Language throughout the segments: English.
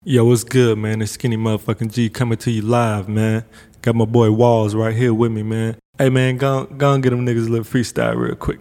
Yo, what's good, man? It's Skinny Motherfucking G coming to you live, man. Got my boy Walls right here with me, man. Hey, man, go and get them niggas a little freestyle real quick.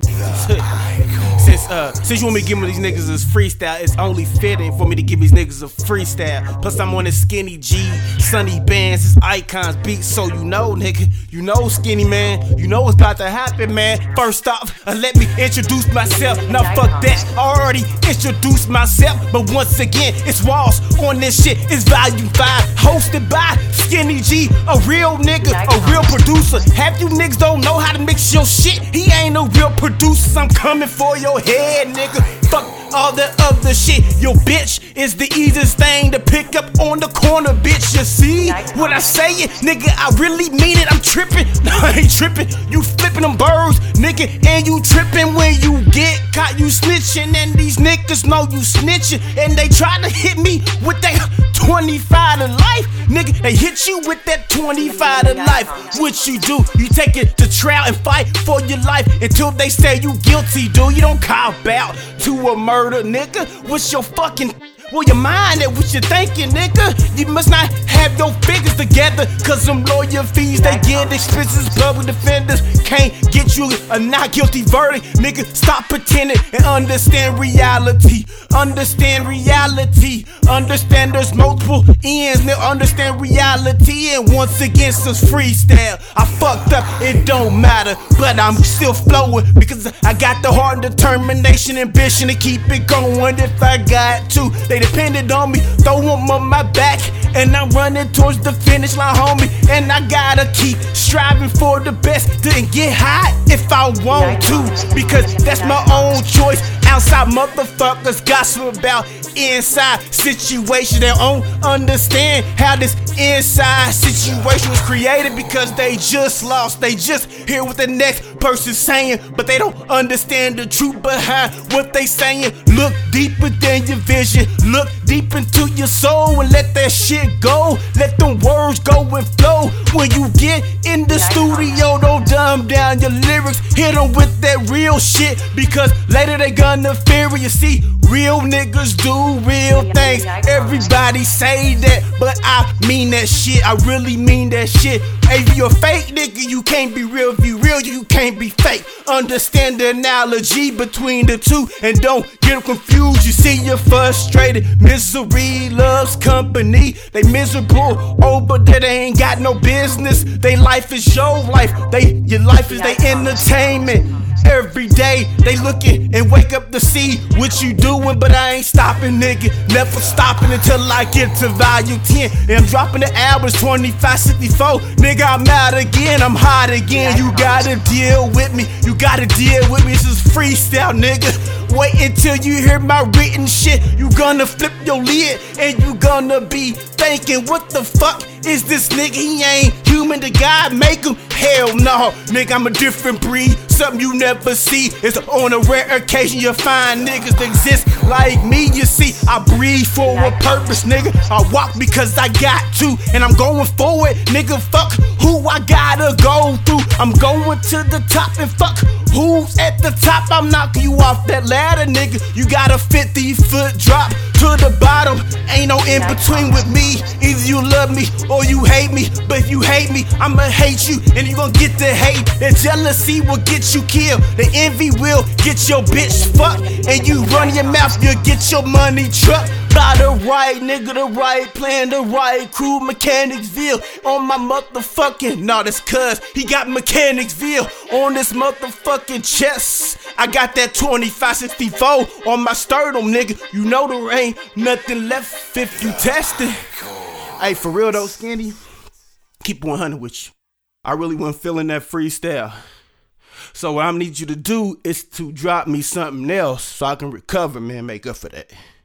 Since you want me to give these niggas a freestyle, it's only fitting for me to give these niggas a freestyle. Plus I'm on this Skinny G, Sunny Bands, his icons beat, so you know, nigga, you know, Skinny man, you know what's about to happen, man. First off, let me introduce myself. Now fuck that, I already introduced myself, but once again, it's Walls on this shit. It's Volume 5, hosted by Skinny G, a real nigga, a real producer. Half you niggas don't know how to mix your shit. He ain't no real producer. I'm coming for your head, nigga. Fuck all the other shit. Your bitch is the easiest thing to pick up on the corner, bitch. You see what I say it, nigga? I really mean it. I'm tripping. No, I ain't tripping. You flipping them birds, nigga, and you tripping when you get caught. You snitching, and these niggas know you snitching, and they try to hit me with that 25 to life, nigga. They hit you with that 25 to life. What you do? You take it to trial and fight for your life until they say you guilty, dude. You don't cop out to a murder, nigga. What's your fucking, well, your mind at what you thinking, nigga? You must not have your figures together, cause them lawyer fees they get expenses. Public defenders can't get you a not guilty verdict, nigga. Stop pretending and understand reality. Understand reality. Understand there's multiple ends, nigga. Understand reality. And once again, since freestyle, I fucked up, it don't matter, but I'm still flowing because I got the heart and determination, ambition to keep it going if I got to. They depended on me, throw them on my back, and I'm running towards the finish line, homie. And I gotta keep striving for the best to get high if I want to, because that's my own choice. Outside motherfuckers gossip about inside situations. They don't understand how this inside situation was created, because they just lost. They just hear what the next person's saying, but they don't understand the truth behind what they saying. Look deeper than your vision. Look deep into your soul and let that shit go. Let them words go and flow. When you get in the studio, don't dumb down your lyrics. Hit them with that real shit, because later they gonna fear it. You see, real niggas do real things. Everybody say that, but I mean that shit. I really mean that shit. If you're a fake nigga, you can't be real. If you real, you can't be fake. Understand the analogy between the two and don't get them confused. You see, you're frustrated. Misery loves company. They miserable, oh, but they ain't got no business. They life is your life. Your life is their entertainment. Every day they looking and wake up to see what you doing, but I ain't stopping, nigga. Never stopping until I get to Volume 10. And I'm dropping the albums 2564. Nigga, I'm out again, I'm hot again. You gotta deal with me, you gotta deal with me. This is freestyle, nigga. Wait until you hear my written shit. You gonna flip your lid and you gonna be thinking, what the fuck is this nigga? He ain't human, the God make him. Hell no, nigga, I'm a different breed. Something you never see. It's on a rare occasion you find niggas that exist like me. You see, I breathe for a purpose, nigga. I walk because I got to, and I'm going forward, nigga. Fuck who I gotta go through. I'm going to the top, and fuck who's at the top. I'm knocking you off that ladder, nigga. You got a 50-foot drop to the bottom. Ain't no in between with me. Either you love me or you hate me. But if you hate me, I'ma hate you, and you gon' get the hate. The jealousy will get you killed. The envy will get your bitch fucked. And you run your mouth, you'll get your money trucked. By the right nigga, the right plan, the right crew. Mechanicsville on my motherfucking, nah, that's cuz he got Mechanicsville on this motherfucking chest. I got that 2564 on my sternum, nigga. You know there ain't nothing left if you test it. Hey, for real though, Skinny, keep 100 with you. I really wasn't feeling that freestyle. So what I need you to do is to drop me something else so I can recover, man, make up for that.